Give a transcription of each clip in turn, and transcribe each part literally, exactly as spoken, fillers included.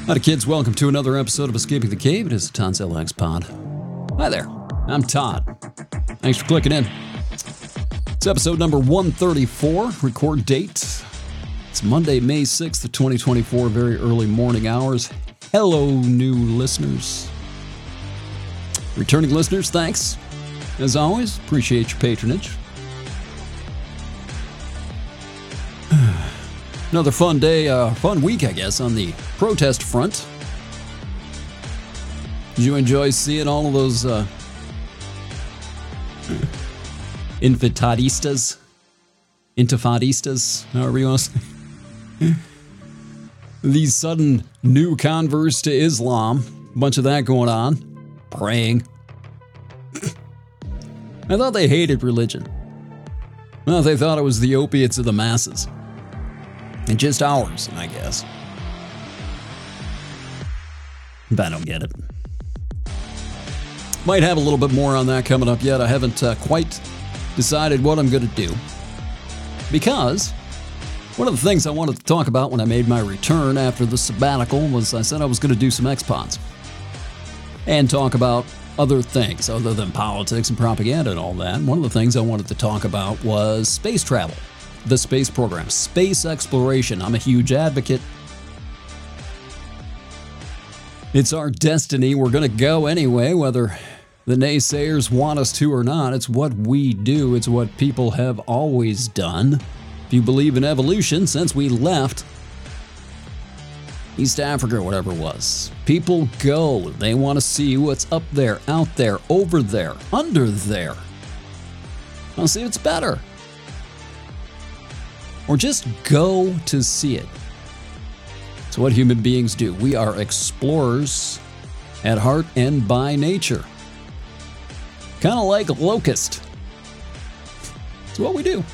Hi, kids. Welcome to another episode of Escaping the Cave. It is the Todd's L X Pod. Hi there. I'm Todd. Thanks for clicking in. It's episode number one thirty-four. Record date. It's Monday, May sixth, twenty twenty-four. Very early morning hours. Hello, new listeners. Returning listeners, thanks. As always, appreciate your patronage. Another fun day, uh, fun week, I guess, on the protest front. Did you enjoy seeing all of those uh, infantadistas? Intifadistas, however you want to say. These sudden new converts to Islam. A bunch of that going on. Praying. I thought they hated religion. Well, they thought it was the opiates of the masses. And just ours, I guess. But I don't get it. Might have a little bit more on that coming up yet. I haven't uh, quite decided what I'm going to do. Because one of the things I wanted to talk about when I made my return after the sabbatical was I said I was going to do some X-Pods. And talk about other things other than politics and propaganda and all that. One of the things I wanted to talk about was space travel. The space program, space exploration. I'm a huge advocate. It's our destiny. We're going to go anyway, whether the naysayers want us to or not. It's what we do. It's what people have always done. If you believe in evolution, since we left East Africa or whatever it was, people go. They want to see what's up there, out there, over there, under there. I'll see what's better. Or just go to see it. It's what human beings do. We are explorers at heart and by nature. Kind of like a locust. It's what we do.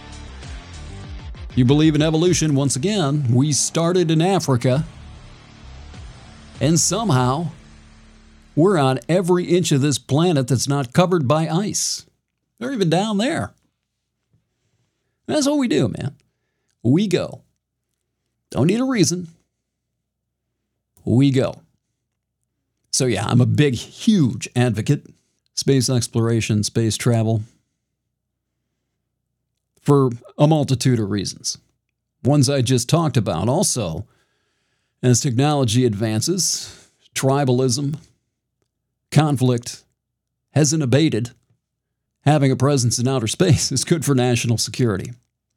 You believe in evolution, once again, we started in Africa, and somehow we're on every inch of this planet that's not covered by ice. They're even down there. That's what we do, man. We go. Don't need a reason. We go. So yeah, I'm a big, huge advocate. Space exploration, space travel. For a multitude of reasons. Ones I just talked about. Also, as technology advances, tribalism, conflict hasn't abated. Having a presence in outer space is good for national security.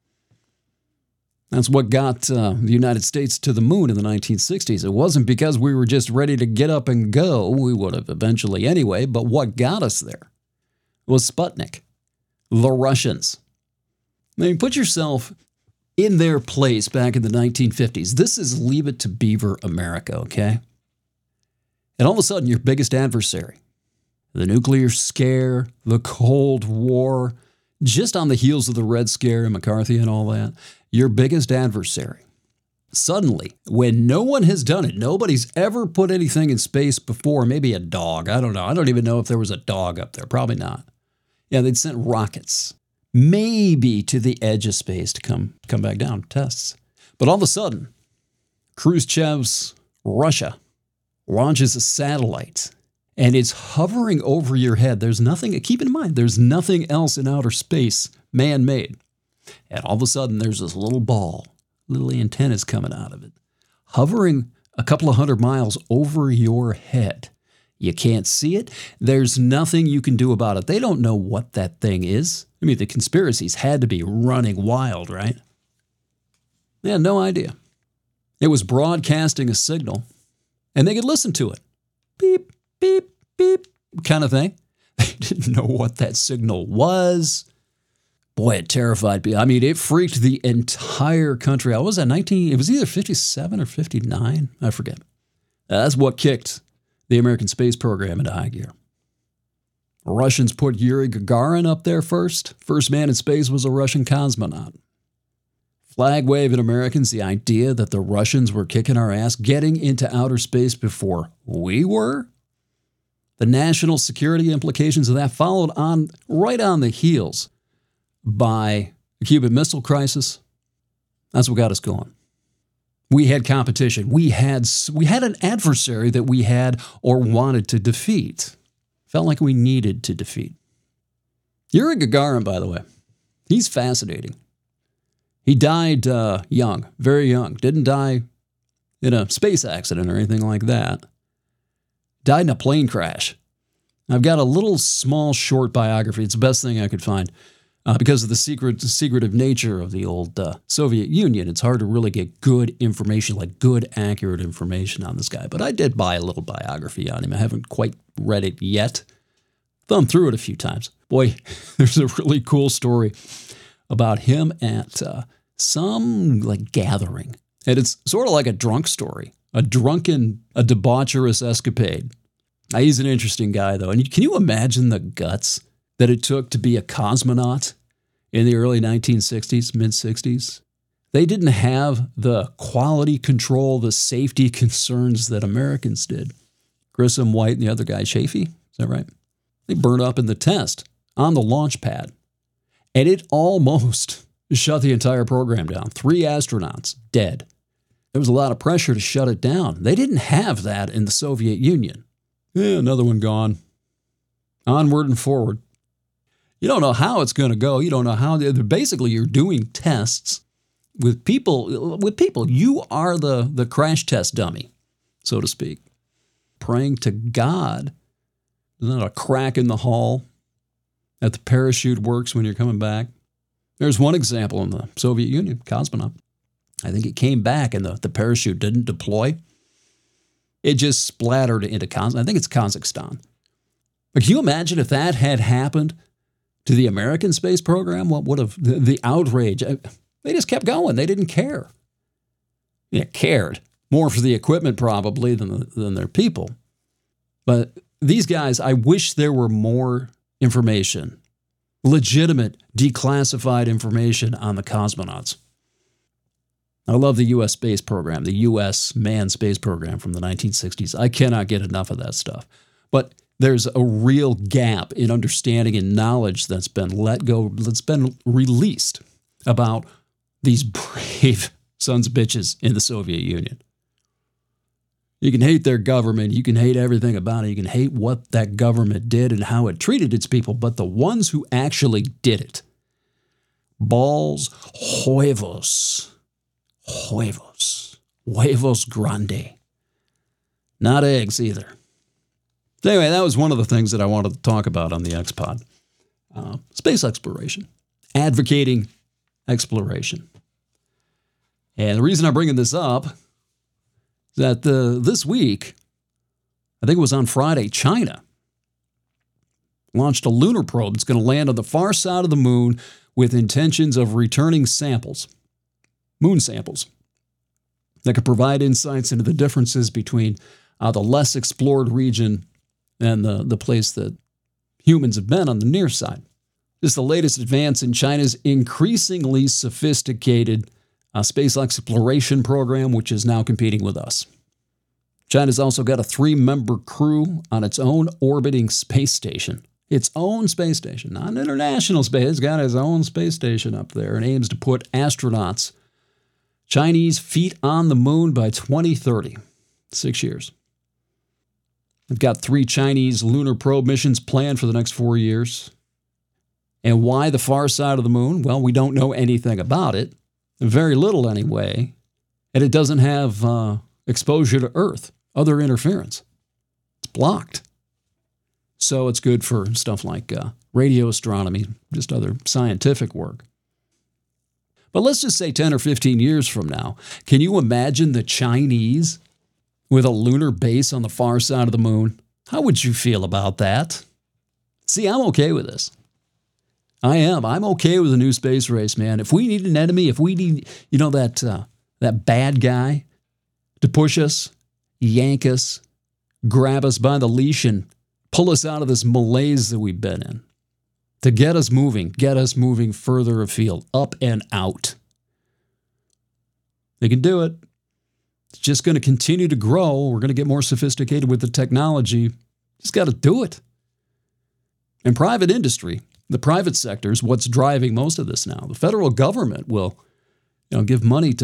That's what got uh, the United States to the moon in the nineteen sixties. It wasn't because we were just ready to get up and go. We would have eventually anyway, but what got us there was Sputnik, the Russians. I mean, put yourself in their place back in the nineteen fifties. This is Leave It to Beaver America, okay? And all of a sudden, your biggest adversary, the nuclear scare, the Cold War, just on the heels of the Red Scare and McCarthy and all that, your biggest adversary. Suddenly, when no one has done it, nobody's ever put anything in space before, maybe a dog, I don't know. I don't even know if there was a dog up there, probably not. Yeah, they'd sent rockets, maybe to the edge of space to come, come back down, tests. But all of a sudden, Khrushchev's Russia launches a satellite. And it's hovering over your head. There's nothing, keep in mind, there's nothing else in outer space man-made. And all of a sudden, there's this little ball, little antennas coming out of it, hovering a couple of hundred miles over your head. You can't see it. There's nothing you can do about it. They don't know what that thing is. I mean, the conspiracies had to be running wild, right? They had no idea. It was broadcasting a signal, and they could listen to it. Beep. Beep, beep, kind of thing. They didn't know what that signal was. Boy, it terrified me. I mean, it freaked the entire country out. What was that, nineteen? It was either fifty-seven or fifty-nine. I forget. That's what kicked the American space program into high gear. Russians put Yuri Gagarin up there first. First man in space was a Russian cosmonaut. Flag-waving Americans, the idea that the Russians were kicking our ass, getting into outer space before we were. The national security implications of that followed on right on the heels by the Cuban Missile Crisis. That's what got us going. We had competition. We had we had an adversary that we had or wanted to defeat. Felt like we needed to defeat. Yuri Gagarin, by the way, he's fascinating. He died uh, young, very young. Didn't die in a space accident or anything like that. Died in a plane crash. I've got a little small short biography. It's the best thing I could find. Uh, because of the secret, secretive nature of the old uh, Soviet Union, it's hard to really get good information, like good, accurate information on this guy. But I did buy a little biography on him. I haven't quite read it yet. Thumbed through it a few times. Boy, there's a really cool story about him at uh, some like gathering. And it's sort of like a drunk story, a drunken, a debaucherous escapade. Now, he's an interesting guy, though. And can you imagine the guts that it took to be a cosmonaut in the early nineteen sixties, mid-sixties? They didn't have the quality control, the safety concerns that Americans did. Grissom, White, and the other guy, Chaffee, is that right? They burned up in the test on the launch pad. And it almost shut the entire program down. Three astronauts dead. There was a lot of pressure to shut it down. They didn't have that in the Soviet Union. Yeah, another one gone. Onward and forward. You don't know how it's going to go. You don't know how. Basically, you're doing tests with people. With people, you are the, the crash test dummy, so to speak. Praying to God. There's not a crack in the hull that the parachute works when you're coming back. There's one example in the Soviet Union, cosmonaut. I think it came back and the, the parachute didn't deploy. It just splattered into Kaz- I think it's Kazakhstan. But can you imagine if that had happened to the American space program? What would have, the, the outrage, they just kept going. They didn't care. They cared more for the equipment probably than, the, than their people. But these guys, I wish there were more information, legitimate, declassified information on the cosmonauts. I love the U S space program, the U S manned space program from the nineteen sixties. I cannot get enough of that stuff. But there's a real gap in understanding and knowledge that's been let go, that's been released about these brave sons of bitches in the Soviet Union. You can hate their government. You can hate everything about it. You can hate what that government did and how it treated its people. But the ones who actually did it, balls, huevos, huevos, huevos grande. Not eggs either. Anyway, that was one of the things that I wanted to talk about on the X-Pod. Uh, space exploration. Advocating exploration. And the reason I'm bringing this up is that uh, this week, I think it was on Friday, China launched a lunar probe that's going to land on the far side of the moon with intentions of returning samples, moon samples, that could provide insights into the differences between uh, the less explored region and the, the place that humans have been on the near side. This is the latest advance in China's increasingly sophisticated uh, space exploration program, which is now competing with us. China's also got a three-member crew on its own orbiting space station. Its own space station, not an international space. It's got its own space station up there and aims to put astronauts, Chinese feet on the moon by twenty thirty. Six years. They've got three Chinese lunar probe missions planned for the next four years. And why the far side of the moon? Well, we don't know anything about it. Very little anyway. And it doesn't have uh, exposure to Earth, other interference. It's blocked. So it's good for stuff like uh, radio astronomy, just other scientific work. But let's just say ten or fifteen years from now, can you imagine the Chinese with a lunar base on the far side of the moon? How would you feel about that? See, I'm okay with this. I am. I'm okay with a new space race, man. If we need an enemy, if we need, you know, that uh, that bad guy to push us, yank us, grab us by the leash and pull us out of this malaise that we've been in, to get us moving, get us moving further afield, up and out. They can do it. It's just going to continue to grow. We're going to get more sophisticated with the technology. Just got to do it. And private industry, the private sector is what's driving most of this now. The federal government will, you know, give money to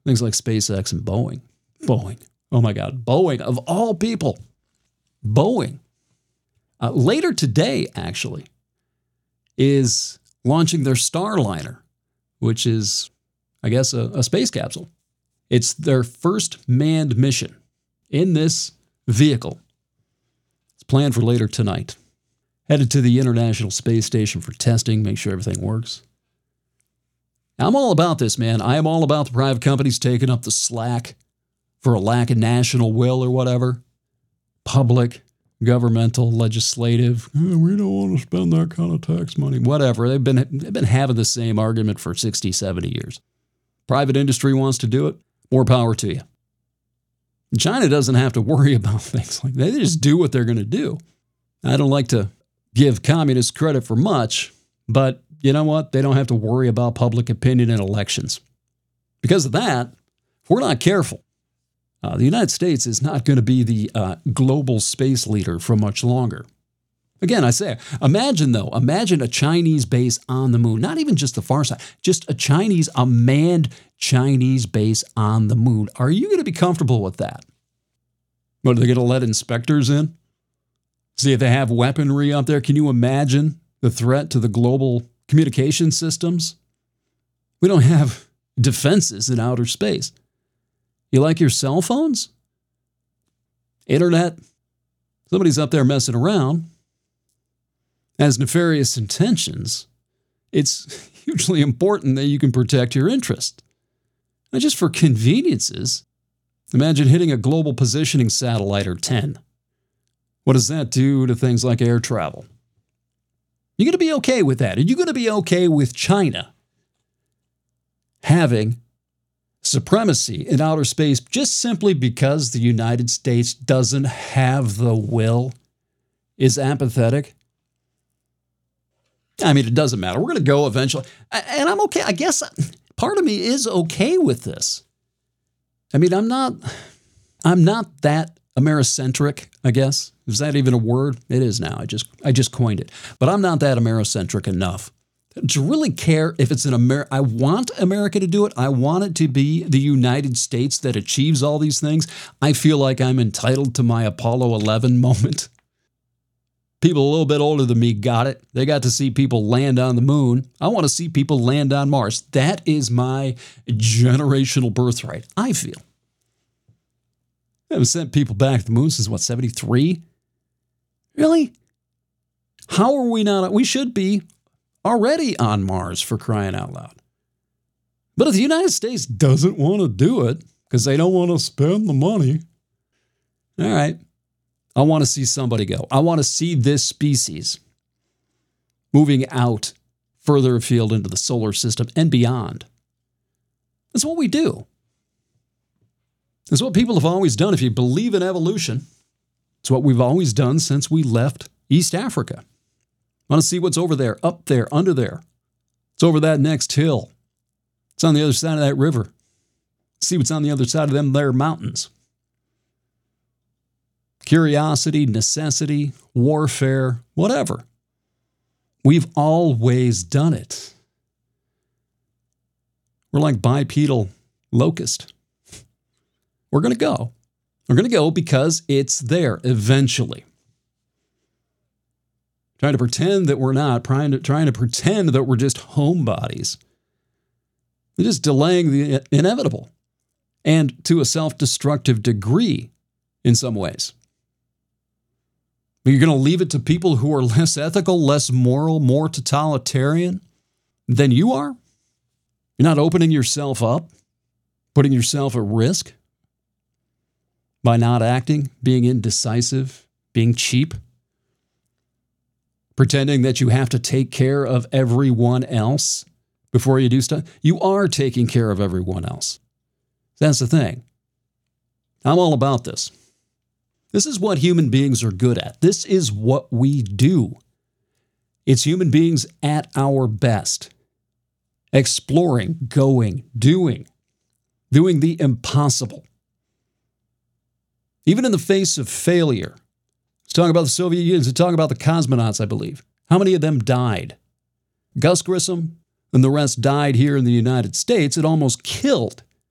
Things like SpaceX and Boeing. Boeing. Oh my God. Boeing, of all people. Boeing. Uh, later today, actually, is launching their Starliner, which is, I guess, a, a space capsule. It's their first manned mission in this vehicle. It's planned for later tonight. Headed to the International Space Station for testing, make sure everything works. I'm all about this, man. I am all about the private companies taking up the slack for a lack of national will or whatever. Public, governmental, legislative. "Eh, we don't want to spend that kind of tax money." Whatever. They've been, they've been having the same argument for sixty, seventy years. Private industry wants to do it. More power to you. China doesn't have to worry about things like that. They just do what they're going to do. I don't like to give communists credit for much, but you know what? They don't have to worry about public opinion in elections. Because of that, if we're not careful, uh, the United States is not going to be the uh, global space leader for much longer. Again, I say, imagine though, imagine a Chinese base on the moon, not even just the far side, just a Chinese, a manned Chinese base on the moon. Are you going to be comfortable with that? What, are they going to let inspectors in? See if they have weaponry up there? Can you imagine the threat to the global communication systems? We don't have defenses in outer space. You like your cell phones? Internet? Somebody's up there messing around. Has nefarious intentions. It's hugely important that you can protect your interest. Not just for conveniences. Imagine hitting a global positioning satellite or ten. What does that do to things like air travel? You're going to be okay with that. Are you going to be okay with China having supremacy in outer space just simply because the United States doesn't have the will, is apathetic? I mean, it doesn't matter. We're going to go eventually. And I'm okay. I guess part of me is okay with this. I mean, I'm not, I'm not that Americentric, I guess. Is that even a word? It is now. I just, I just coined it. But I'm not that Americentric enough to really care if it's an Amer. I want America to do it. I want it to be the United States that achieves all these things. I feel like I'm entitled to my Apollo eleven moment. People a little bit older than me got it. They got to see people land on the moon. I want to see people land on Mars. That is my generational birthright, I feel. I haven't sent people back to the moon since, what, seventy-three? Really? How are we not? We should be already on Mars, for crying out loud. But if the United States doesn't want to do it because they don't want to spend the money, all right, I want to see somebody go. I want to see this species moving out further afield into the solar system and beyond. That's what we do. It's what people have always done. If you believe in evolution, it's what we've always done since we left East Africa. I want to see what's over there, up there, under there. It's over that next hill. It's on the other side of that river. See what's on the other side of them there mountains. Curiosity, necessity, warfare, whatever. We've always done it. We're like bipedal locust. We're going to go. We're going to go because it's there eventually. Trying to pretend that we're not, trying to, trying to pretend that we're just homebodies. They're just delaying the inevitable. And to a self-destructive degree in some ways. You're going to leave it to people who are less ethical, less moral, more totalitarian than you are? You're not opening yourself up, putting yourself at risk by not acting, being indecisive, being cheap, pretending that you have to take care of everyone else before you do stuff. You are taking care of everyone else. That's the thing. I'm all about this. This is what human beings are good at. This is what we do. It's human beings at our best. Exploring, going, doing, doing the impossible. Even in the face of failure. Let's talk about the Soviet Union. Let's talk about the cosmonauts, I believe. How many of them died? Gus Grissom and the rest died here in the United States. It almost killed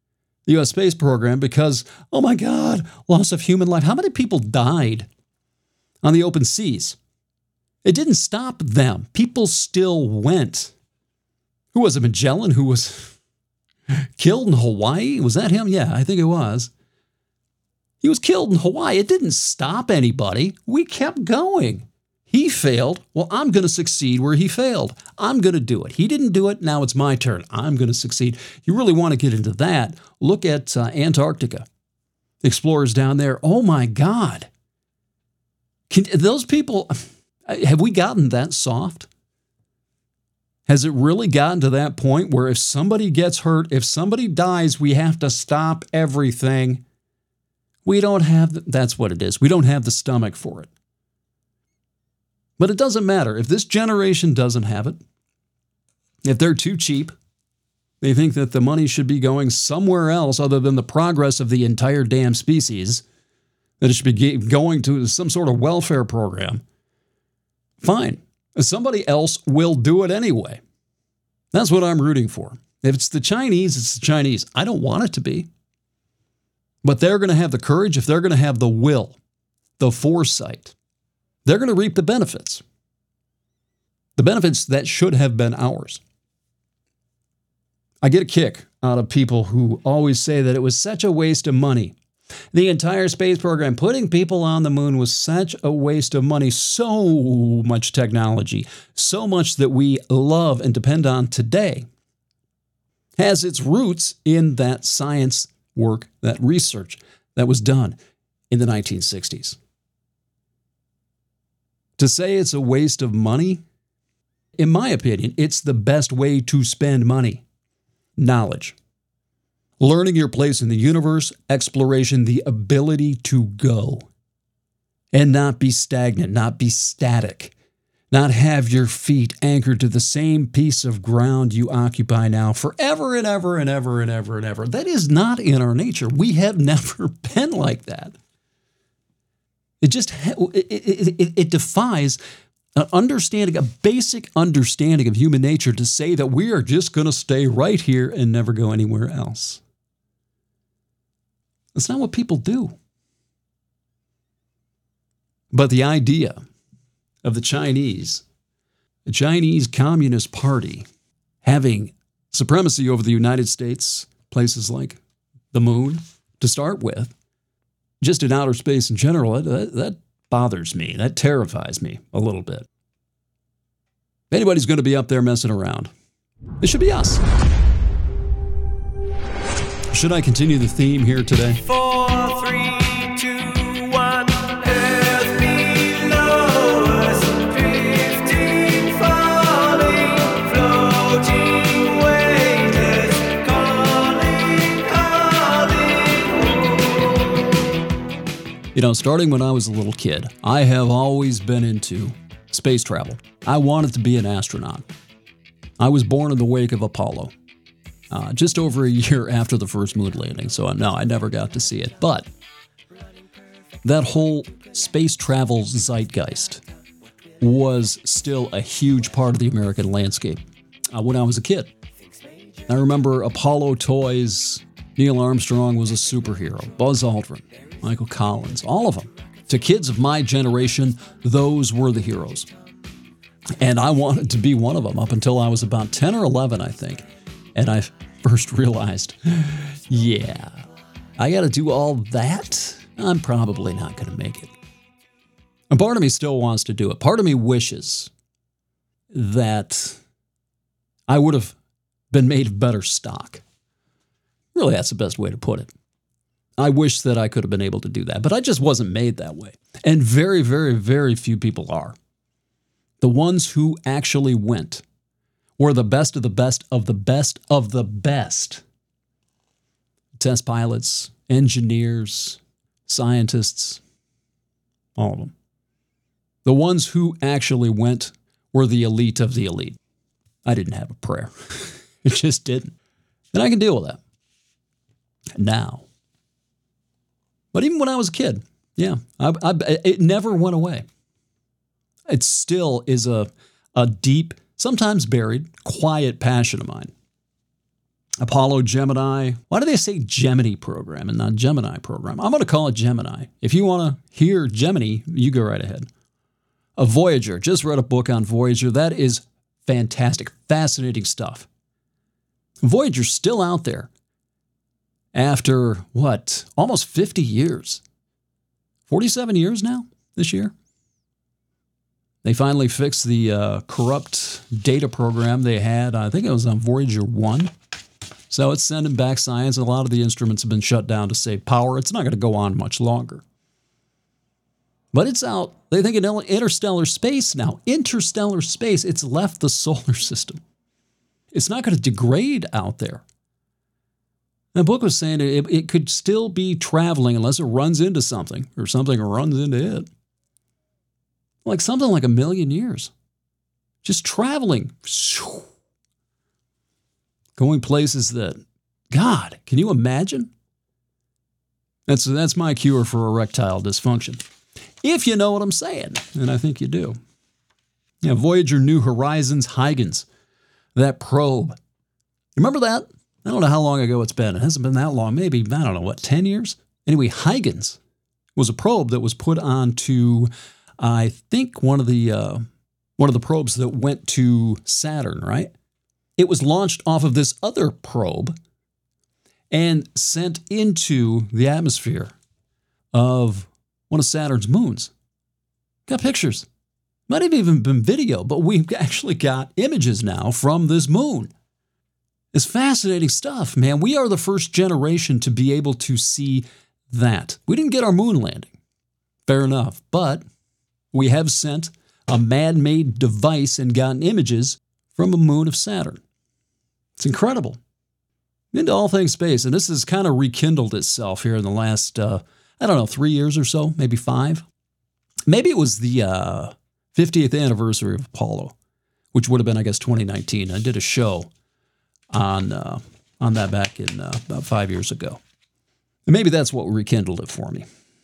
the U S space program because, oh my God, loss of human life. How many people died on the open seas? It didn't stop them. People still went. Who was it? Magellan, who was killed in Hawaii? Was that him? Yeah, I think it was. He was killed in Hawaii. It didn't stop anybody. We kept going. He failed. Well, I'm going to succeed where he failed. I'm going to do it. He didn't do it. Now it's my turn. I'm going to succeed. You really want to get into that? Look at uh, Antarctica. Explorers down there. Oh my God. Can those people, have we gotten that soft? Has it really gotten to that point where if somebody gets hurt, if somebody dies, we have to stop everything? We don't have, the, that's what it is. We don't have the stomach for it. But it doesn't matter. If this generation doesn't have it, if they're too cheap, they think that the money should be going somewhere else other than the progress of the entire damn species, that it should be going to some sort of welfare program, fine. Somebody else will do it anyway. That's what I'm rooting for. If it's the Chinese, it's the Chinese. I don't want it to be. But they're going to have the courage, if they're going to have the will, the foresight, they're going to reap the benefits. The benefits that should have been ours. I get a kick out of people who always say that it was such a waste of money. The entire space program, putting people on the moon, was such a waste of money. So much technology, so much that we love and depend on today, has its roots in that science work, that research that was done in the nineteen sixties. To say it's a waste of money, in my opinion, it's the best way to spend money. Knowledge. Learning your place in the universe, exploration, the ability to go and not be stagnant, not be static, not have your feet anchored to the same piece of ground you occupy now forever and ever and ever and ever and ever. That is not in our nature. We have never been like that. It just, it, it, it, it defies an understanding, a basic understanding of human nature to say that we are just going to stay right here and never go anywhere else. That's not what people do. But the idea of the Chinese, the Chinese Communist Party, having supremacy over the United States, places like the moon to start with, just in outer space in general, that, that bothers me. That terrifies me a little bit. If anybody's going to be up there messing around, it should be us. Should I continue the theme here today? Four, three, two, one. Earth below us, drifting, falling, floating, weightless, calling, calling. You know, starting when I was a little kid, I have always been into space travel. I wanted to be an astronaut. I was born in the wake of Apollo. Uh, just over a year after the first moon landing, so no, I never got to see it. But that whole space travel zeitgeist was still a huge part of the American landscape uh, when I was a kid. I remember Apollo toys, Neil Armstrong was a superhero, Buzz Aldrin, Michael Collins, all of them. To kids of my generation, those were the heroes. And I wanted to be one of them up until I was about ten or eleven, I think. And I first realized, yeah, I got to do all that? I'm probably not going to make it. And part of me still wants to do it. Part of me wishes that I would have been made of better stock. Really, that's the best way to put it. I wish that I could have been able to do that, but I just wasn't made that way. And very, very, very few people are. The ones who actually went were the best of the best of the best of the best. Test pilots, engineers, scientists, all of them. The ones who actually went were the elite of the elite. I didn't have a prayer. It just didn't. And I can deal with that now. But even when I was a kid, yeah, I, I, it never went away. It still is a, a deep, sometimes buried, quiet passion of mine. Apollo, Gemini. Why do they say Gemini program and not Gemini program? I'm going to call it Gemini. If you want to hear Gemini, you go right ahead. A Voyager. Just read a book on Voyager. That is fantastic, fascinating stuff. Voyager's still out there after, what, almost fifty years. forty-seven years now this year. They finally fixed the uh, corrupt data program they had. I think it was on Voyager one. So it's sending back science. A lot of the instruments have been shut down to save power. It's not going to go on much longer. But it's out. They think in interstellar space now. Interstellar space. It's left the solar system. It's not going to degrade out there. The book was saying it, it could still be traveling unless it runs into something or something runs into it. Like something like a million years. Just traveling. Going places that, God, can you imagine? That's, that's my cure for erectile dysfunction. If you know what I'm saying, and I think you do. Yeah, Voyager New Horizons Huygens, that probe. Remember that? I don't know how long ago it's been. It hasn't been that long. Maybe, I don't know, what, ten years? Anyway, Huygens was a probe that was put onto, I think, one of the uh, one of the probes that went to Saturn, right? It was launched off of this other probe and sent into the atmosphere of one of Saturn's moons. Got pictures. Might have even been video, but we've actually got images now from this moon. It's fascinating stuff, man. We are the first generation to be able to see that. We didn't get our moon landing. Fair enough. But we have sent a man-made device and gotten images from a moon of Saturn. It's incredible. Into all things space. And this has kind of rekindled itself here in the last, uh, I don't know, three years or so, maybe five. Maybe it was the uh, fiftieth anniversary of Apollo, which would have been, I guess, twenty nineteen. I did a show on uh, on that back in uh, about five years ago. And maybe that's what rekindled it for me.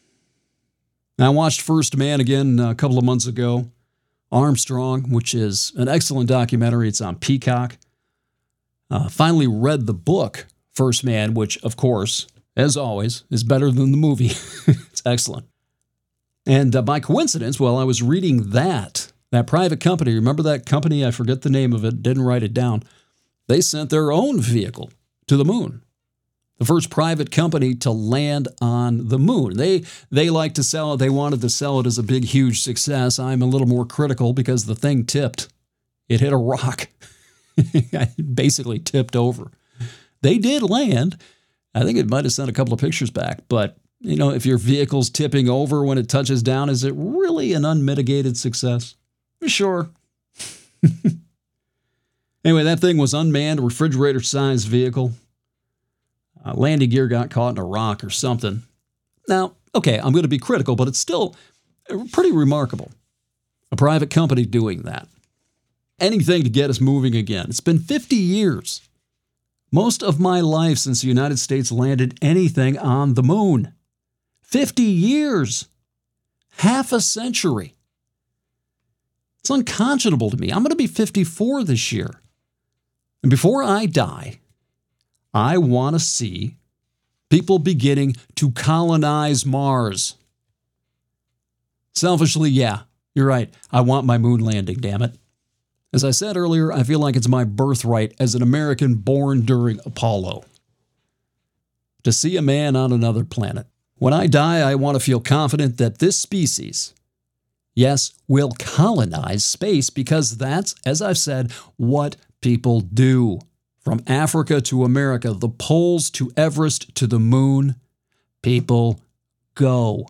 I watched First Man again a couple of months ago. Armstrong, which is an excellent documentary. It's on Peacock. Uh, finally read the book, First Man, which, of course, as always, is better than the movie. It's excellent. And uh, by coincidence, while I was reading that, that private company, remember that company? I forget the name of it, didn't write it down. They sent their own vehicle to the moon. The first private company to land on the moon. They they like to sell it. They wanted to sell it as a big, huge success. I'm a little more critical because the thing tipped. It hit a rock. It basically tipped over. They did land. I think it might have sent a couple of pictures back. But, you know, if your vehicle's tipping over when it touches down, is it really an unmitigated success? Sure. Anyway, that thing was unmanned, refrigerator-sized vehicle. Uh, landing gear got caught in a rock or something. Now, okay, I'm going to be critical, but it's still pretty remarkable. A private company doing that. Anything to get us moving again. It's been fifty years. Most of my life since the United States landed anything on the moon. fifty years. Half a century. It's unconscionable to me. I'm going to be fifty-four this year. And before I die, I want to see people beginning to colonize Mars. Selfishly, yeah, you're right. I want my moon landing, damn it. As I said earlier, I feel like it's my birthright as an American born during Apollo to see a man on another planet. When I die, I want to feel confident that this species, yes, will colonize space because that's, as I've said, what people do. From Africa to America, the poles to Everest to the moon, people go.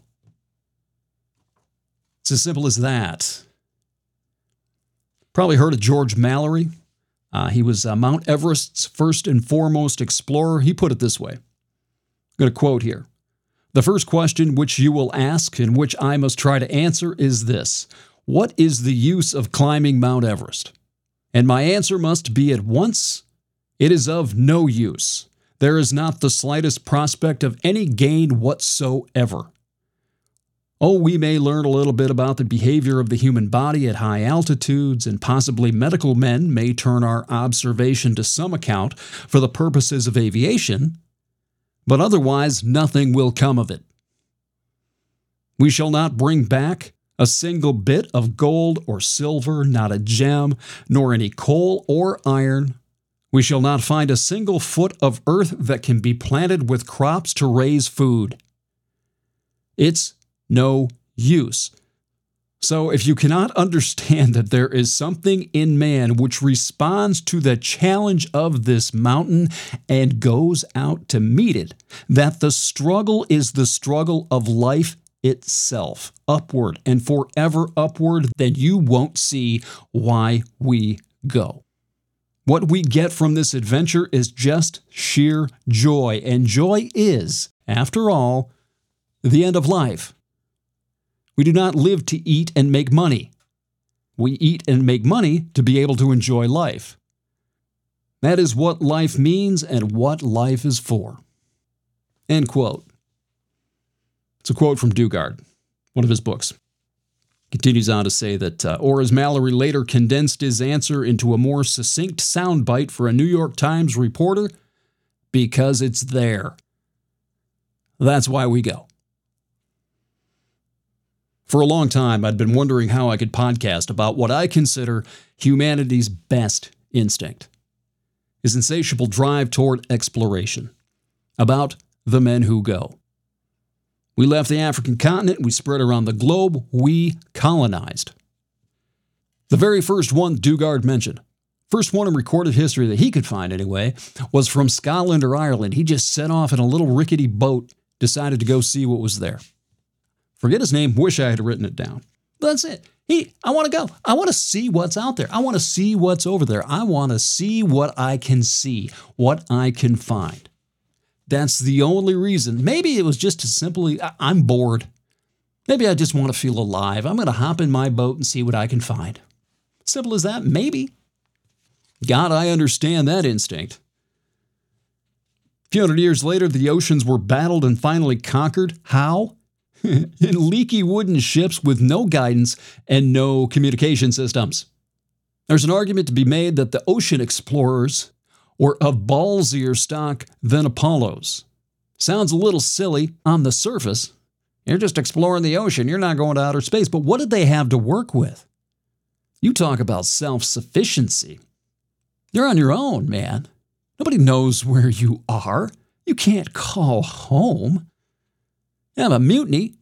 It's as simple as that. Probably heard of George Mallory. Uh, he was uh, Mount Everest's first and foremost explorer. He put it this way. I'm going to quote here. The first question which you will ask and which I must try to answer is this. What is the use of climbing Mount Everest? And my answer must be at once, it is of no use. There is not the slightest prospect of any gain whatsoever. Oh, we may learn a little bit about the behavior of the human body at high altitudes, and possibly medical men may turn our observation to some account for the purposes of aviation, but otherwise nothing will come of it. We shall not bring back a single bit of gold or silver, not a gem, nor any coal or iron. We shall not find a single foot of earth that can be planted with crops to raise food. It's no use. So if you cannot understand that there is something in man which responds to the challenge of this mountain and goes out to meet it, that the struggle is the struggle of life itself, upward and forever upward, then you won't see why we go. What we get from this adventure is just sheer joy, and joy is, after all, the end of life. We do not live to eat and make money. We eat and make money to be able to enjoy life. That is what life means and what life is for. End quote. It's a quote from Dugard, one of his books. Continues on to say that, uh, or as Mallory later condensed his answer into a more succinct soundbite for a New York Times reporter, because it's there. That's why we go. For a long time, I'd been wondering how I could podcast about what I consider humanity's best instinct, his insatiable drive toward exploration, about the men who go. We left the African continent, we spread around the globe, we colonized. The very first one Dugard mentioned, first one in recorded history that he could find anyway, was from Scotland or Ireland. He just set off in a little rickety boat, decided to go see what was there. Forget his name, wish I had written it down. But that's it. He, I want to go. I want to see what's out there. I want to see what's over there. I want to see what I can see, what I can find. That's the only reason. Maybe it was just as simply, I'm bored. Maybe I just want to feel alive. I'm going to hop in my boat and see what I can find. Simple as that? Maybe. God, I understand that instinct. A few hundred years later, the oceans were battled and finally conquered. How? In leaky wooden ships with no guidance and no communication systems. There's an argument to be made that the ocean explorers were of ballsier stock than Apollos. Sounds a little silly on the surface. You're just exploring the ocean. You're not going to outer space. But what did they have to work with? You talk about self-sufficiency. You're on your own, man. Nobody knows where you are. You can't call home. You have a mutiny.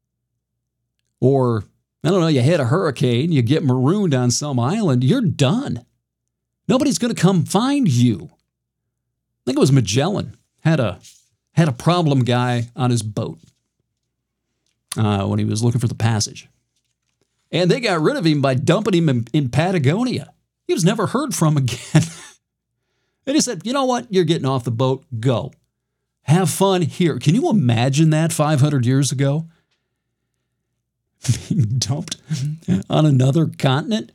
Or, I don't know, you hit a hurricane, you get marooned on some island, you're done. Nobody's going to come find you. I think it was Magellan had a had a problem guy on his boat uh, when he was looking for the passage. And they got rid of him by dumping him in, in Patagonia. He was never heard from again. And he said, you know what? You're getting off the boat. Go. Have fun here. Can you imagine that five hundred years ago? Being dumped on another continent?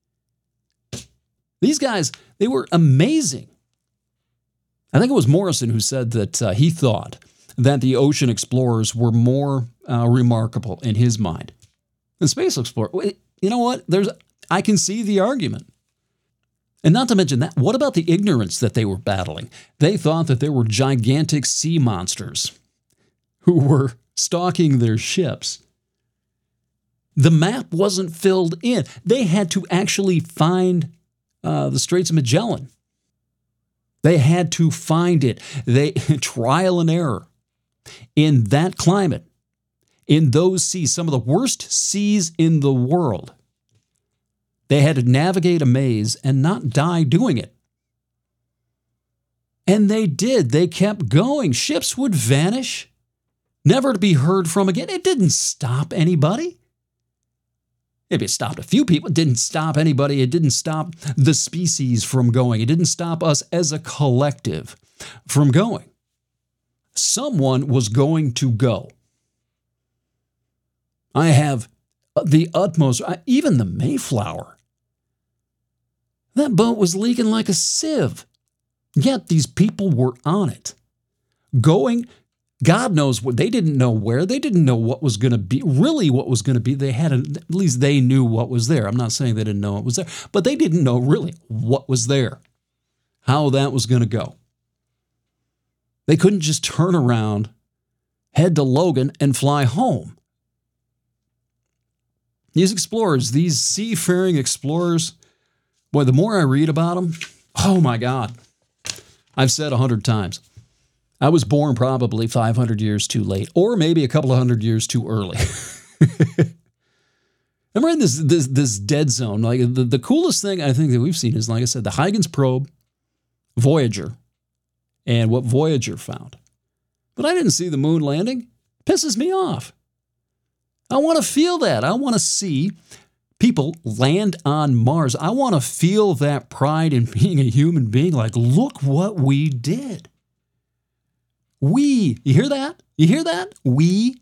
These guys, they were amazing. I think it was Morrison who said that uh, he thought that the ocean explorers were more uh, remarkable in his mind than space explorers. You know what? There's, I can see the argument. And not to mention that, what about the ignorance that they were battling? They thought that there were gigantic sea monsters who were stalking their ships. The map wasn't filled in. They had to actually find uh, the Straits of Magellan. They had to find it. They trial and error. In that climate, in those seas, some of the worst seas in the world, they had to navigate a maze and not die doing it. And they did. They kept going. Ships would vanish, never to be heard from again. It didn't stop anybody. Maybe it stopped a few people. It didn't stop anybody. It didn't stop the species from going. It didn't stop us as a collective from going. Someone was going to go. I have the utmost, even the Mayflower. That boat was leaking like a sieve. Yet these people were on it, going God knows what, they didn't know where, they didn't know what was going to be, really what was going to be. They had, a, at least they knew what was there. I'm not saying they didn't know what was there, but they didn't know really what was there, how that was going to go. They couldn't just turn around, head to Logan, and fly home. These explorers, these seafaring explorers, boy, the more I read about them, oh my God. I've said a hundred times, I was born probably five hundred years too late, or maybe a couple of hundred years too early. I'm in this, this, this dead zone. Like the, the coolest thing I think that we've seen is, like I said, the Huygens probe, Voyager, and what Voyager found. But I didn't see the moon landing. It pisses me off. I want to feel that. I want to see people land on Mars. I want to feel that pride in being a human being. Like, look what we did. We, you hear that? You hear that? We.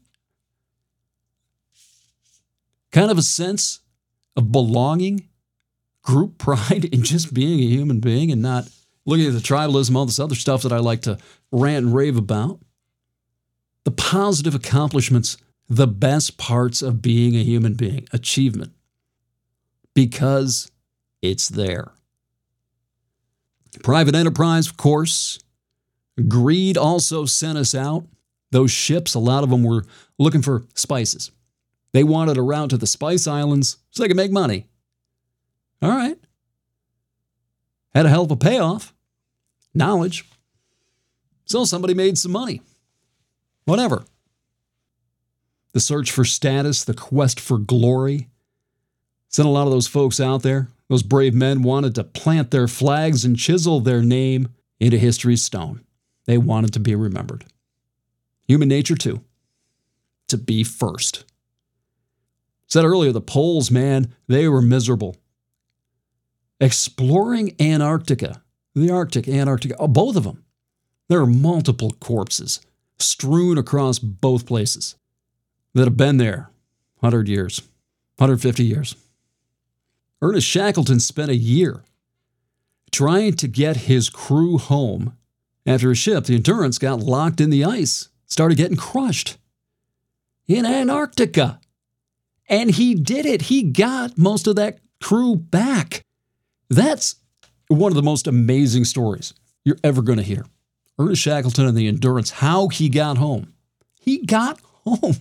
Kind of a sense of belonging, group pride in just being a human being and not looking at the tribalism, all this other stuff that I like to rant and rave about. The positive accomplishments, the best parts of being a human being, achievement, because it's there. Private enterprise, of course. Greed also sent us out. Those ships, a lot of them were looking for spices. They wanted a route to the Spice Islands so they could make money. All right. Had a hell of a payoff. Knowledge. So somebody made some money. Whatever. The search for status, the quest for glory, sent a lot of those folks out there. Those brave men wanted to plant their flags and chisel their name into history's stone. They wanted to be remembered. Human nature, too. To be first. Said earlier, the poles, man, they were miserable. Exploring Antarctica, the Arctic, Antarctica, oh, both of them. There are multiple corpses strewn across both places that have been there one hundred years, one hundred fifty years. Ernest Shackleton spent a year trying to get his crew home after his ship, the Endurance, got locked in the ice, started getting crushed in Antarctica. And he did it. He got most of that crew back. That's one of the most amazing stories you're ever going to hear. Ernest Shackleton and the Endurance, how he got home. He got home.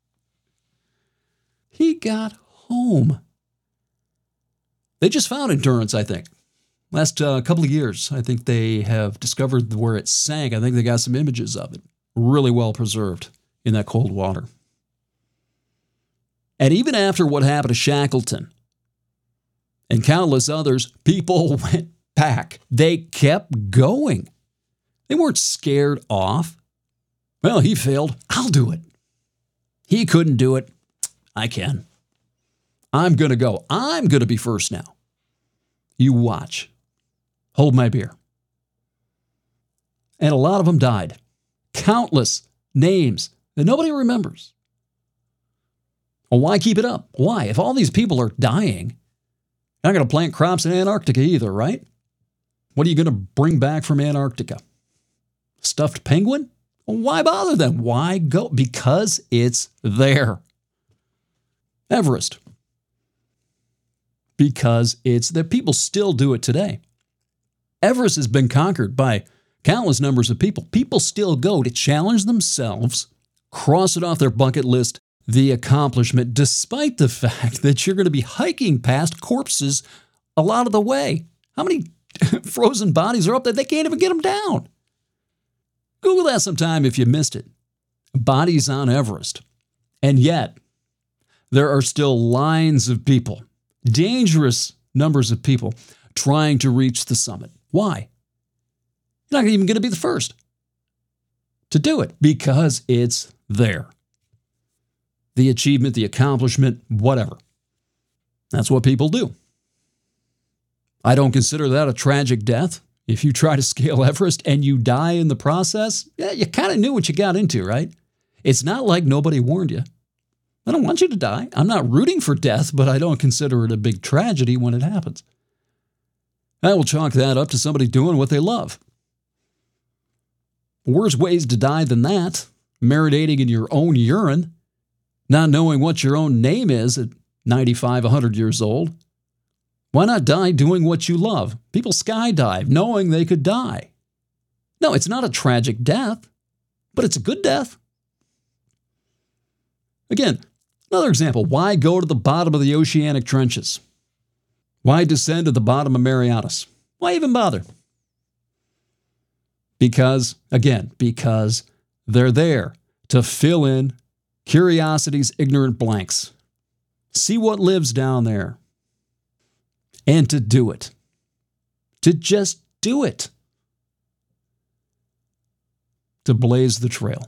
He got home. They just found Endurance, I think. Last uh, couple of years, I think they have discovered where it sank. I think they got some images of it. Really well preserved in that cold water. And even after what happened to Shackleton and countless others, people went back. They kept going. They weren't scared off. Well, he failed. I'll do it. He couldn't do it. I can. I'm going to go. I'm going to be first now. You watch. Hold my beer. And a lot of them died. Countless names that nobody remembers. Well, why keep it up? Why? If all these people are dying, you're not going to plant crops in Antarctica either, right? What are you going to bring back from Antarctica? Stuffed penguin? Well, why bother then? Why go? Because it's there. Everest. Because it's there. People still do it today. Everest has been conquered by countless numbers of people. People still go to challenge themselves, cross it off their bucket list, the accomplishment, despite the fact that you're going to be hiking past corpses a lot of the way. How many frozen bodies are up there? They can't even get them down. Google that sometime if you missed it. Bodies on Everest. And yet, there are still lines of people, dangerous numbers of people, trying to reach the summit. Why? You're not even going to be the first to do it because it's there. The achievement, the accomplishment, whatever. That's what people do. I don't consider that a tragic death. If you try to scale Everest and you die in the process, yeah, you kind of knew what you got into, right? It's not like nobody warned you. I don't want you to die. I'm not rooting for death, but I don't consider it a big tragedy when it happens. I will chalk that up to somebody doing what they love. Worse ways to die than that. marinating in your own urine, not knowing what your own name is at ninety-five, one hundred years old. Why not die doing what you love? People skydive knowing they could die. No, it's not a tragic death, but it's a good death. Again, another example. Why go to the bottom of the oceanic trenches? Why descend to the bottom of Marianas? Why even bother? Because, again, because they're there to fill in curiosity's ignorant blanks. See what lives down there. And to do it. To just do it. To blaze the trail.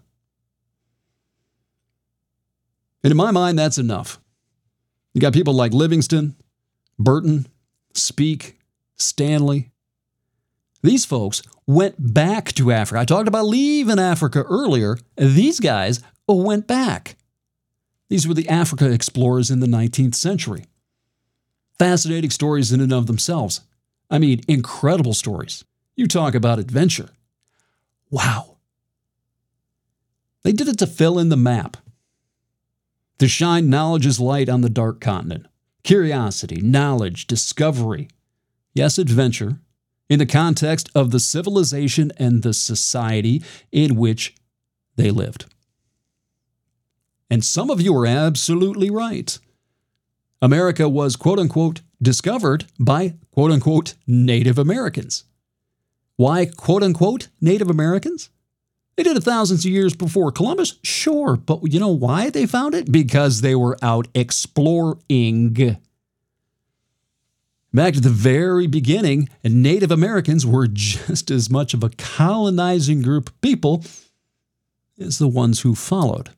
And in my mind, that's enough. You got people like Livingston, Burton, Speke, Stanley. These folks went back to Africa. I talked about leaving Africa earlier. These guys went back. These were the Africa explorers in the nineteenth century. Fascinating stories in and of themselves. I mean, incredible stories. You talk about adventure. Wow. They did it to fill in the map. To shine knowledge's light on the dark continent. Curiosity, knowledge, discovery. Yes, adventure. In the context of the civilization and the society in which they lived. And some of you are absolutely right. America was, quote-unquote, discovered by, quote-unquote, Native Americans. Why, quote-unquote, Native Americans? They did it thousands of years before Columbus? Sure, but you know why they found it? Because they were out exploring. Back to the very beginning, Native Americans were just as much of a colonizing group of people as the ones who followed.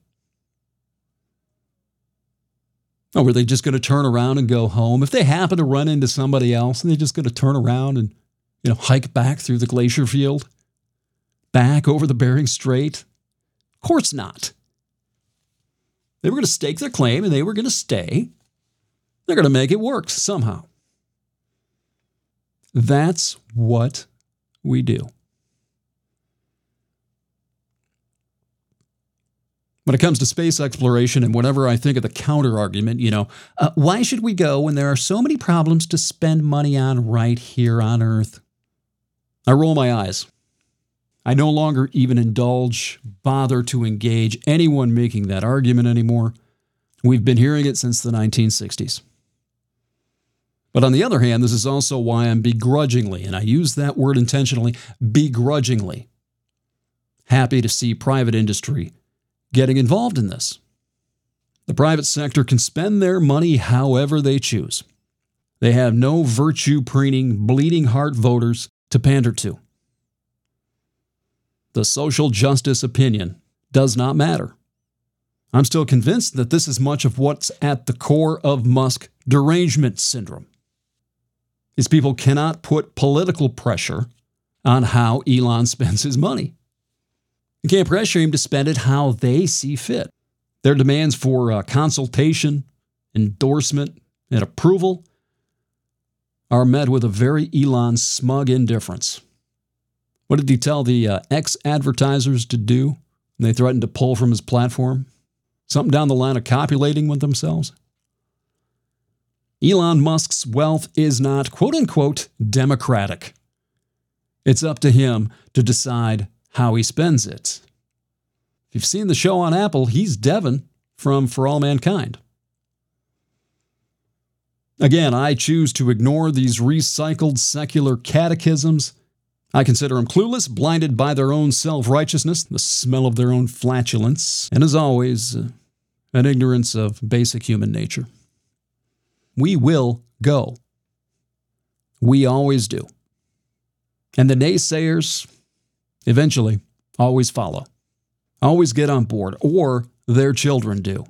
Or were they just going to turn around and go home? If they happen to run into somebody else, are they just going to turn around and, you know, hike back through the glacier field? Back over the Bering Strait? Of course not. They were going to stake their claim and they were going to stay. They're going to make it work somehow. That's what we do. When it comes to space exploration, and whenever I think of the counter-argument, you know, uh, why should we go when there are so many problems to spend money on right here on Earth? I roll my eyes. I no longer even indulge, bother to engage anyone making that argument anymore. We've been hearing it since the nineteen sixties. But on the other hand, this is also why I'm begrudgingly, and I use that word intentionally, begrudgingly, happy to see private industry getting involved in this. The private sector can spend their money however they choose. They have no virtue-preening, bleeding heart voters to pander to. The social justice opinion does not matter. I'm still convinced that this is much of what's at the core of Musk derangement syndrome. His people cannot put political pressure on how Elon spends his money. You can't pressure him to spend it how they see fit. Their demands for uh, consultation, endorsement, and approval are met with a very Elon smug indifference. What did he tell the uh, ex-advertisers to do when they threatened to pull from his platform? Something down the line of copulating with themselves? Elon Musk's wealth is not, quote-unquote, democratic. It's up to him to decide how he spends it. If you've seen the show on Apple, he's Devin from For All Mankind. Again, I choose to ignore these recycled secular catechisms. I consider them clueless, blinded by their own self-righteousness, the smell of their own flatulence, and as always, uh, an ignorance of basic human nature. We will go. We always do. And the naysayers eventually always follow, always get on board, or their children do.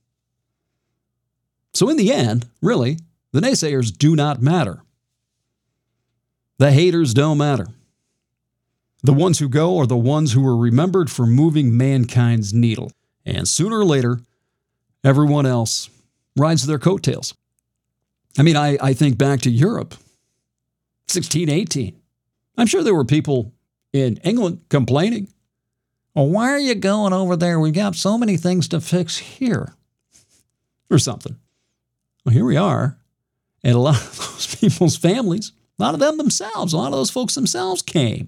So in the end, really, the naysayers do not matter. The haters don't matter. The ones who go are the ones who are remembered for moving mankind's needle. And sooner or later, everyone else rides their coattails. I mean, I, I think back to Europe, sixteen eighteen. I'm sure there were people in England complaining. Well, why are you going over there? We've got so many things to fix here. Or something. Well, here we are. And a lot of those people's families, a lot of them themselves, a lot of those folks themselves came.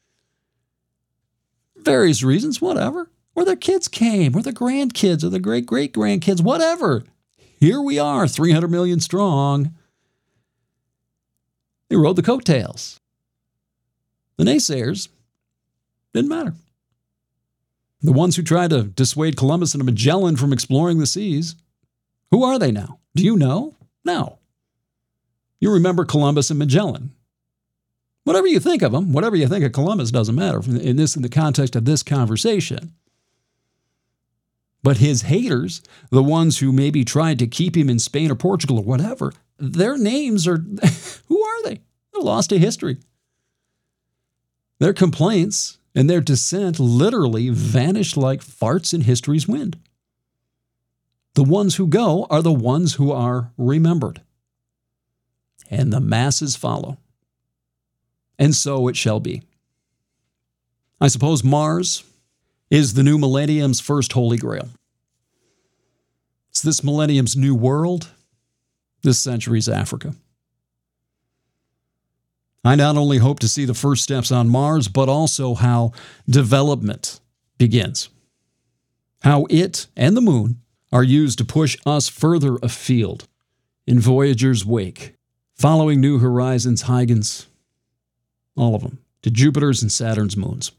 Various reasons, whatever. Or their kids came, or their grandkids, or their great-great-grandkids, whatever. Here we are, three hundred million strong. They rode the coattails. The naysayers didn't matter. The ones who tried to dissuade Columbus and Magellan from exploring the seas, who are they now? Do you know? No. You remember Columbus and Magellan. Whatever you think of them, whatever you think of Columbus doesn't matter in this, in the context of this conversation. But his haters, the ones who maybe tried to keep him in Spain or Portugal or whatever, their names are, who are they? They're lost to history. Their complaints and their dissent literally vanished like farts in history's wind. The ones who go are the ones who are remembered. And the masses follow. And so it shall be. I suppose Mars is the new millennium's first holy grail. It's this millennium's new world, this century's Africa. I not only hope to see the first steps on Mars, but also how development begins. How it and the moon are used to push us further afield in Voyager's wake, following New Horizons, Huygens, all of them, to Jupiter's and Saturn's moons.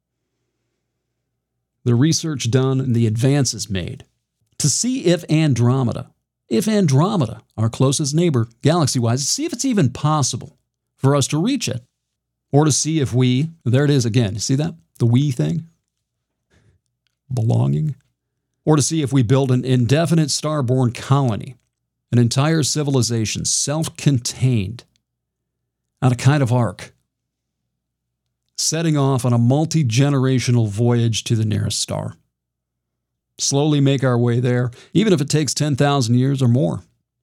The research done and the advances made to see if Andromeda, if Andromeda, our closest neighbor, galaxy-wise, see if it's even possible for us to reach it, or to see if we, there it is again, you see that? The we thing? Belonging? Or to see if we build an indefinite star-born colony, an entire civilization, self-contained, on a kind of ark, setting off on a multi-generational voyage to the nearest star. Slowly make our way there, even if it takes ten thousand years or more.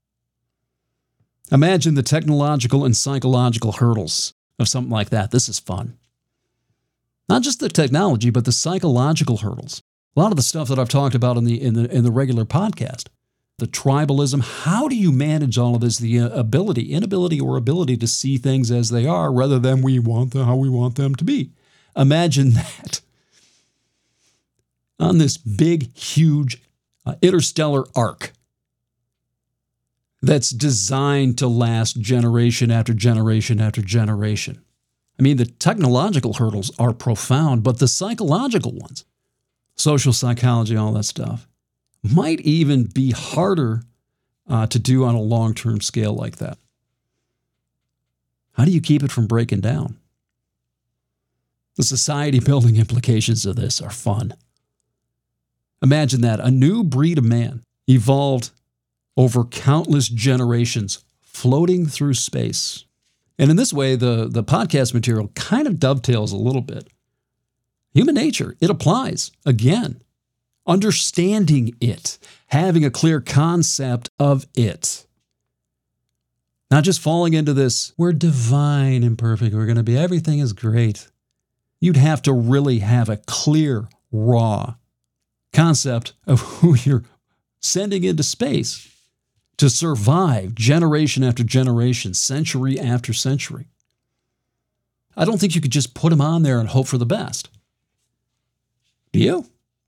Imagine the technological and psychological hurdles of something like that. This is fun. Not just the technology, but the psychological hurdles. A lot of the stuff that I've talked about in the in the in the regular podcast. The tribalism. How do you manage all of this? The ability, inability, or ability to see things as they are, rather than we want them how we want them to be. Imagine that on this big, huge uh, interstellar arc that's designed to last generation after generation after generation. I mean, the technological hurdles are profound, but the psychological ones, social psychology, all that stuff, might even be harder uh, to do on a long-term scale like that. How do you keep it from breaking down? The society-building implications of this are fun. Imagine that. A new breed of man evolved over countless generations, floating through space. And in this way, the, the podcast material kind of dovetails a little bit. Human nature, it applies. Again, understanding it, having a clear concept of it. Not just falling into this, we're divine and perfect, we're going to be, everything is great. You'd have to really have a clear, raw concept of who you're sending into space to survive generation after generation, century after century. I don't think you could just put them on there and hope for the best. Do you?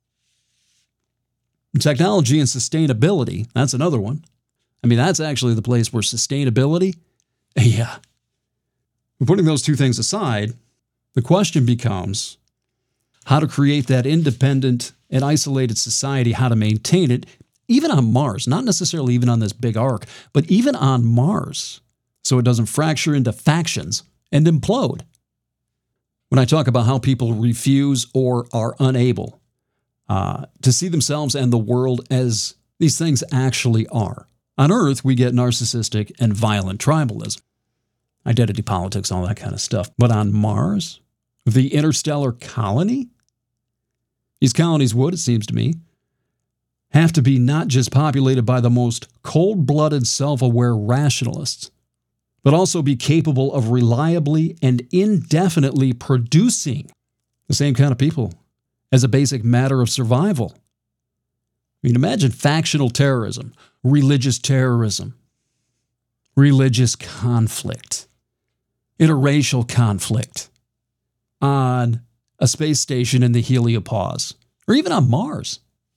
Technology and sustainability, that's another one. I mean, that's actually the place where sustainability, yeah. Putting those two things aside, the question becomes how to create that independent and isolated society, how to maintain it, even on Mars, not necessarily even on this big arc, but even on Mars, so it doesn't fracture into factions and implode. When I talk about how people refuse or are unable uh, to see themselves and the world as these things actually are. On Earth, we get narcissistic and violent tribalism, identity politics, all that kind of stuff. But on Mars, the interstellar colony, these colonies would, it seems to me, have to be not just populated by the most cold-blooded, self-aware rationalists, but also be capable of reliably and indefinitely producing the same kind of people as a basic matter of survival. I mean, imagine factional terrorism, religious terrorism, religious conflict, interracial conflict on a space station in the heliopause, or even on Mars.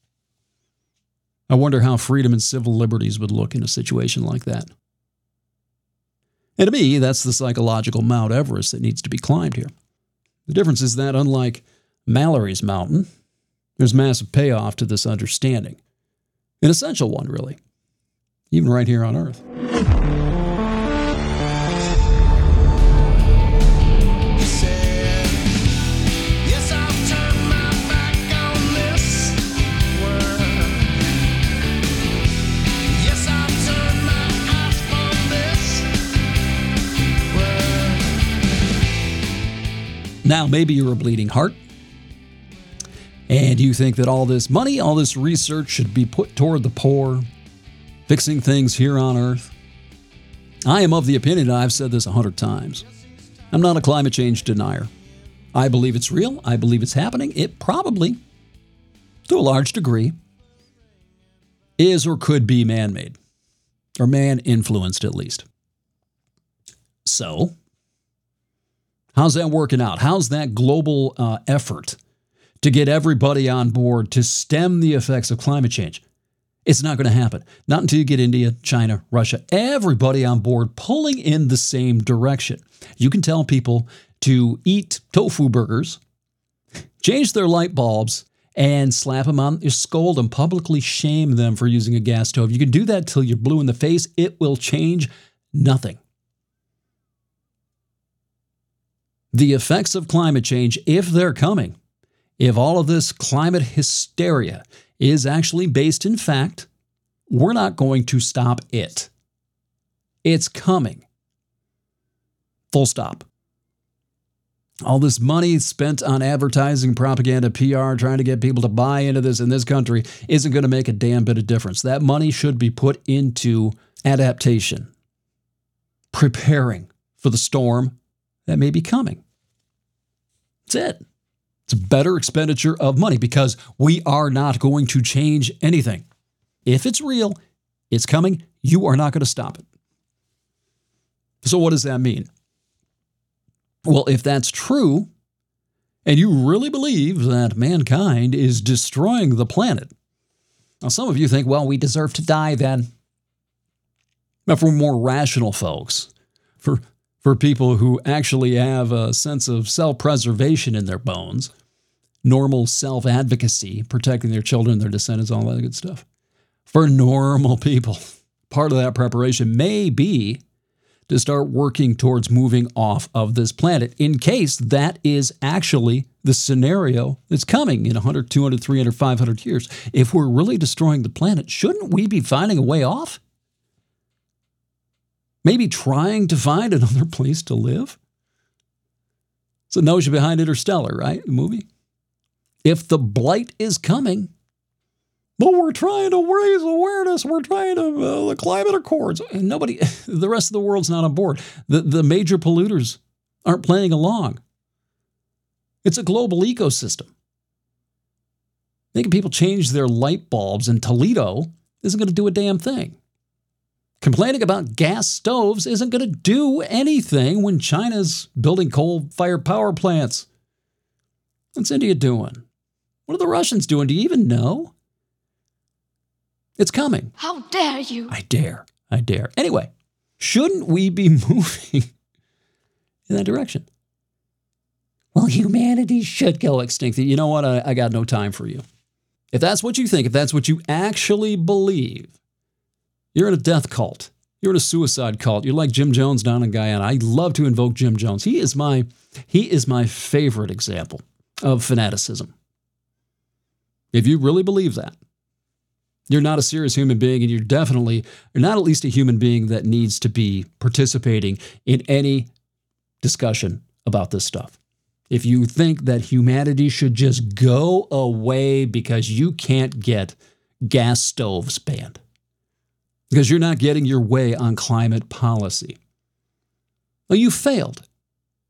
I wonder how freedom and civil liberties would look in a situation like that. And to me, that's the psychological Mount Everest that needs to be climbed here. The difference is that, unlike Mallory's Mountain, there's massive payoff to this understanding. An essential one, really, even right here on Earth. Now, maybe you're a bleeding heart, and you think that all this money, all this research should be put toward the poor, fixing things here on Earth. I am of the opinion, and I've said this a hundred times, I'm not a climate change denier. I believe it's real. I believe it's happening. It probably, to a large degree, is or could be man-made, or man-influenced at least. So, how's that working out? How's that global uh, effort to get everybody on board to stem the effects of climate change? It's not going to happen. Not until you get India, China, Russia, everybody on board pulling in the same direction. You can tell people to eat tofu burgers, change their light bulbs, and slap them on, you scold them, publicly shame them for using a gas stove. You can do that till you're blue in the face. It will change nothing. The effects of climate change, if they're coming, if all of this climate hysteria is actually based in fact, we're not going to stop it. It's coming. Full stop. All this money spent on advertising, propaganda, P R, trying to get people to buy into this in this country isn't going to make a damn bit of difference. That money should be put into adaptation, preparing for the storm that may be coming. That's it. It's a better expenditure of money because we are not going to change anything. If it's real, it's coming. You are not going to stop it. So what does that mean? Well, if that's true, and you really believe that mankind is destroying the planet, now some of you think, well, we deserve to die then. But for more rational folks, for For people who actually have a sense of self-preservation in their bones, normal self-advocacy, protecting their children, their descendants, all that good stuff. For normal people, part of that preparation may be to start working towards moving off of this planet in case that is actually the scenario that's coming in one hundred, two hundred, three hundred, five hundred years. If we're really destroying the planet, shouldn't we be finding a way off? Maybe trying to find another place to live? It's the notion behind Interstellar, right? The movie. If the blight is coming, but we're trying to raise awareness, we're trying to, uh, the climate accords, and nobody, the rest of the world's not on board. The, the major polluters aren't playing along. It's a global ecosystem. Making people change their light bulbs in Toledo isn't going to do a damn thing. Complaining about gas stoves isn't going to do anything when China's building coal-fired power plants. What's India doing? What are the Russians doing? Do you even know? It's coming. How dare you? I dare. I dare. Anyway, shouldn't we be moving in that direction? Well, humanity should go extinct. You know what? I, I got no time for you. If that's what you think, if that's what you actually believe, you're in a death cult. You're in a suicide cult. You're like Jim Jones down in Guyana. I love to invoke Jim Jones. He is my, he is my favorite example of fanaticism. If you really believe that, you're not a serious human being, and you're definitely, you're not at least a human being that needs to be participating in any discussion about this stuff. If you think that humanity should just go away because you can't get gas stoves banned, because you're not getting your way on climate policy, well, you failed.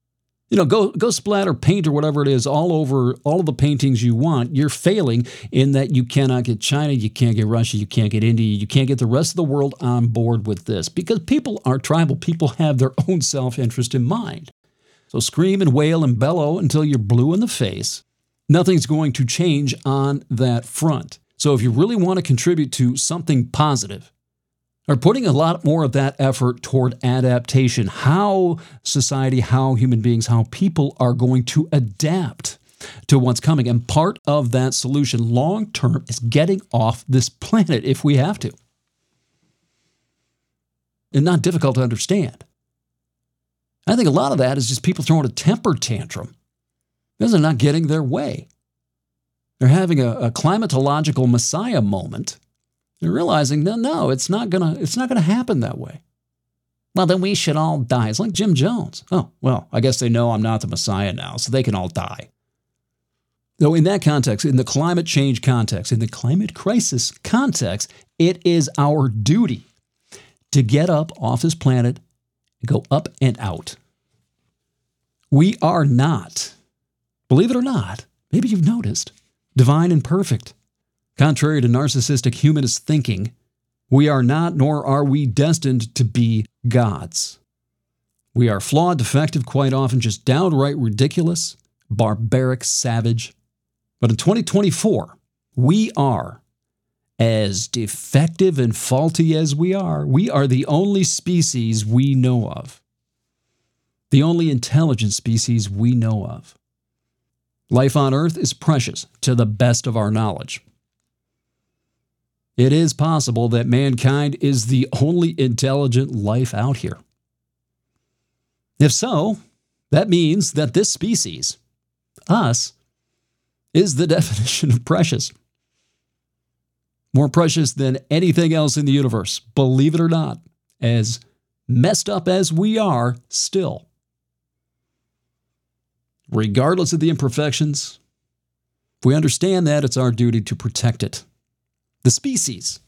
You know, go go splatter paint or whatever it is all over all of the paintings you want. You're failing in that you cannot get China, you can't get Russia, you can't get India, you can't get the rest of the world on board with this because people are tribal. People have their own self-interest in mind. So scream and wail and bellow until you're blue in the face. Nothing's going to change on that front. So if you really want to contribute to something positive, are putting a lot more of that effort toward adaptation, how society, how human beings, how people are going to adapt to what's coming. And part of that solution long term is getting off this planet if we have to. And not difficult to understand. I think a lot of that is just people throwing a temper tantrum because they're not getting their way. They're having a, a climatological messiah moment. They're realizing, no, no, it's not gonna, it's not gonna happen that way. Well, then we should all die. It's like Jim Jones. Oh, well, I guess they know I'm not the Messiah now, so they can all die. Though in that context, in the climate change context, in the climate crisis context, it is our duty to get up off this planet and go up and out. We are not, believe it or not, maybe you've noticed, divine and perfect. Contrary to narcissistic humanist thinking, we are not nor are we destined to be gods. We are flawed, defective, quite often just downright ridiculous, barbaric, savage. But in twenty twenty-four, we are as defective and faulty as we are. We are the only species we know of. The only intelligent species we know of. Life on Earth is precious to the best of our knowledge. It is possible that mankind is the only intelligent life out here. If so, that means that this species, us, is the definition of precious. More precious than anything else in the universe, believe it or not, as messed up as we are still. Regardless of the imperfections, if we understand that, it's our duty to protect it. The species.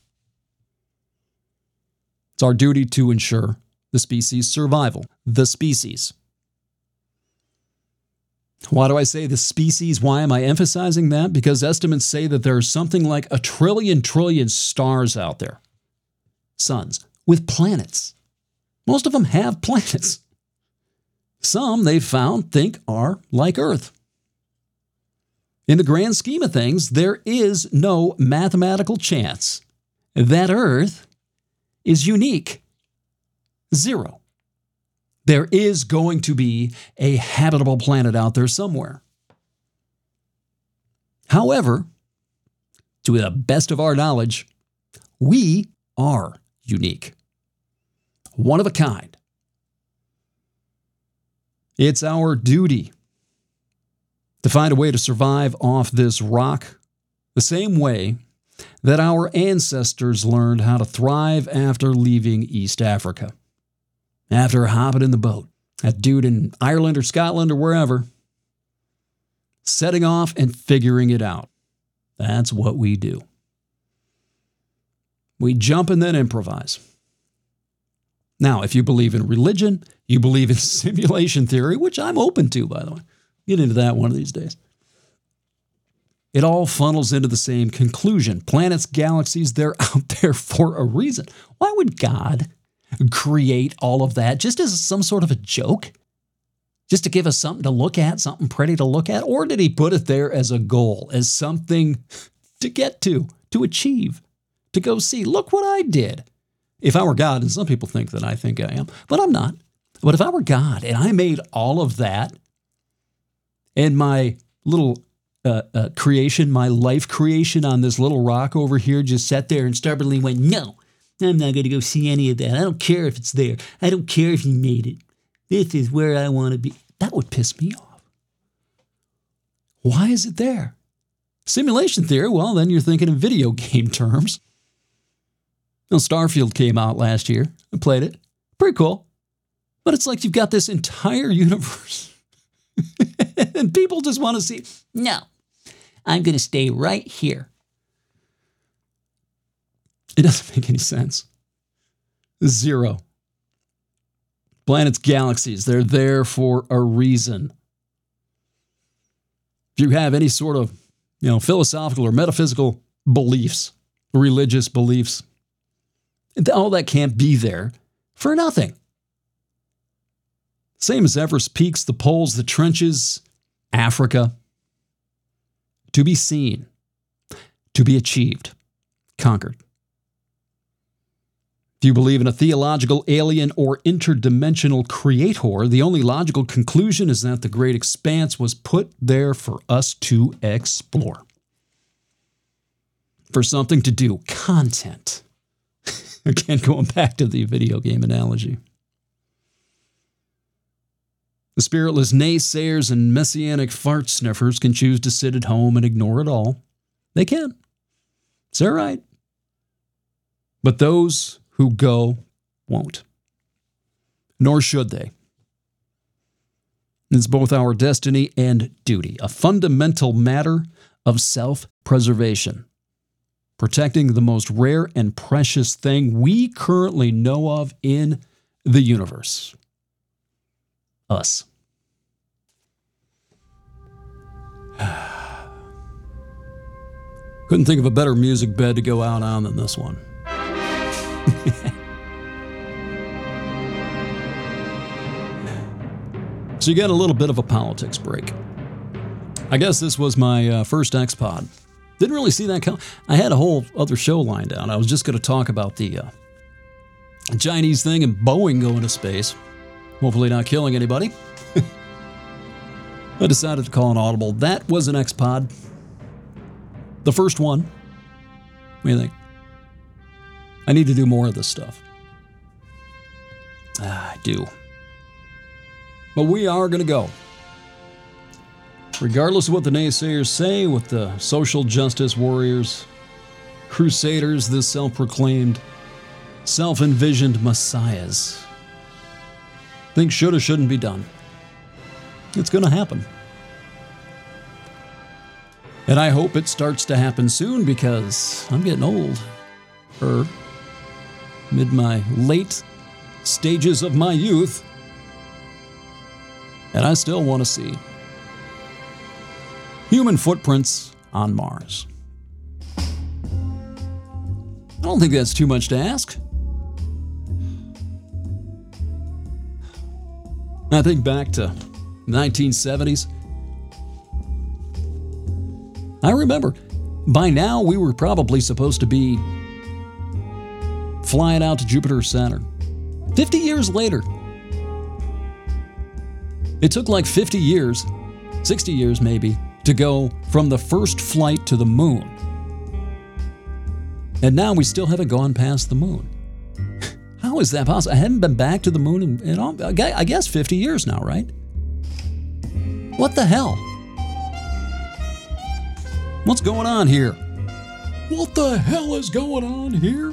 It's our duty to ensure the species' survival. The species. Why do I say the species? Why am I emphasizing that? Because estimates say that there are something like a trillion trillion stars out there. Suns with planets. Most of them have planets. Some, they've found, think are like Earth. In the grand scheme of things, there is no mathematical chance that Earth is unique. Zero. There is going to be a habitable planet out there somewhere. However, to the best of our knowledge, we are unique. One of a kind. It's our duty to find a way to survive off this rock the same way that our ancestors learned how to thrive after leaving East Africa. After hopping in the boat, that dude in Ireland or Scotland or wherever, setting off and figuring it out. That's what we do. We jump and then improvise. Now, if you believe in religion, you believe in simulation theory, which I'm open to, by the way. Get into that one of these days. It all funnels into the same conclusion. Planets, galaxies, they're out there for a reason. Why would God create all of that just as some sort of a joke? Just to give us something to look at, something pretty to look at? Or did he put it there as a goal, as something to get to, to achieve, to go see? Look what I did. If I were God, and some people think that I think I am, but I'm not. But if I were God and I made all of that, and my little uh, uh, creation, my life creation on this little rock over here just sat there and stubbornly went, no, I'm not going to go see any of that. I don't care if it's there. I don't care if you made it. This is where I want to be. That would piss me off. Why is it there? Simulation theory, well, then you're thinking in video game terms. Well, Starfield came out last year. I played it. Pretty cool. But it's like you've got this entire universe. And people just want to see, no, I'm going to stay right here. It doesn't make any sense. Zero. Planets, galaxies, they're there for a reason. If you have any sort of, you know, philosophical or metaphysical beliefs, religious beliefs, all that can't be there for nothing. Same as Everest peaks, the poles, the trenches, Africa. To be seen, to be achieved, conquered. If you believe in a theological, alien, or interdimensional creator, the only logical conclusion is that the great expanse was put there for us to explore. For something to do, content. Again, going back to the video game analogy. The spiritless naysayers and messianic fart sniffers can choose to sit at home and ignore it all. They can. It's all right. But those who go won't. Nor should they. It's both our destiny and duty, a fundamental matter of self-preservation. Protecting the most rare and precious thing we currently know of in the universe. Us. Couldn't think of a better music bed to go out on than this one. So you get a little bit of a politics break. I guess this was my uh, first X-Pod. Didn't really see that come. I had a whole other show lined out. I was just going to talk about the uh, Chinese thing and Boeing going to space. Hopefully not killing anybody. I decided to call an audible. That was an X-Pod. The first one. What do you think? I need to do more of this stuff. Ah, I do. But we are going to go. Regardless of what the naysayers say, with the social justice warriors, crusaders, the self-proclaimed, self-envisioned messiahs. Things should or shouldn't be done. It's going to happen. And I hope it starts to happen soon because I'm getting old. Or mid my late stages of my youth. And I still want to see human footprints on Mars. I don't think that's too much to ask. I think back to nineteen seventies. I remember, by now we were probably supposed to be flying out to Jupiter or Saturn. fifty years later. It took like fifty years, sixty years maybe, to go from the first flight to the moon. And now we still haven't gone past the moon. How is that possible? I haven't been back to the moon in, in all, I guess fifty years now, right? What the hell? What's going on here? What the hell is going on here?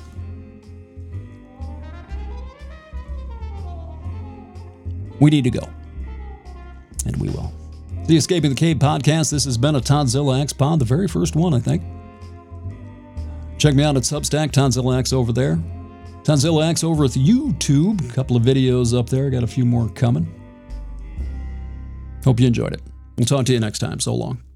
We need to go. And we will. The Escaping the Cave podcast. This has been a Toddzilla X pod, the very first one, I think. Check me out at Substack, Toddzilla X over there. Toddzilla X over at YouTube. A couple of videos up there. Got a few more coming. Hope you enjoyed it. We'll talk to you next time. So long.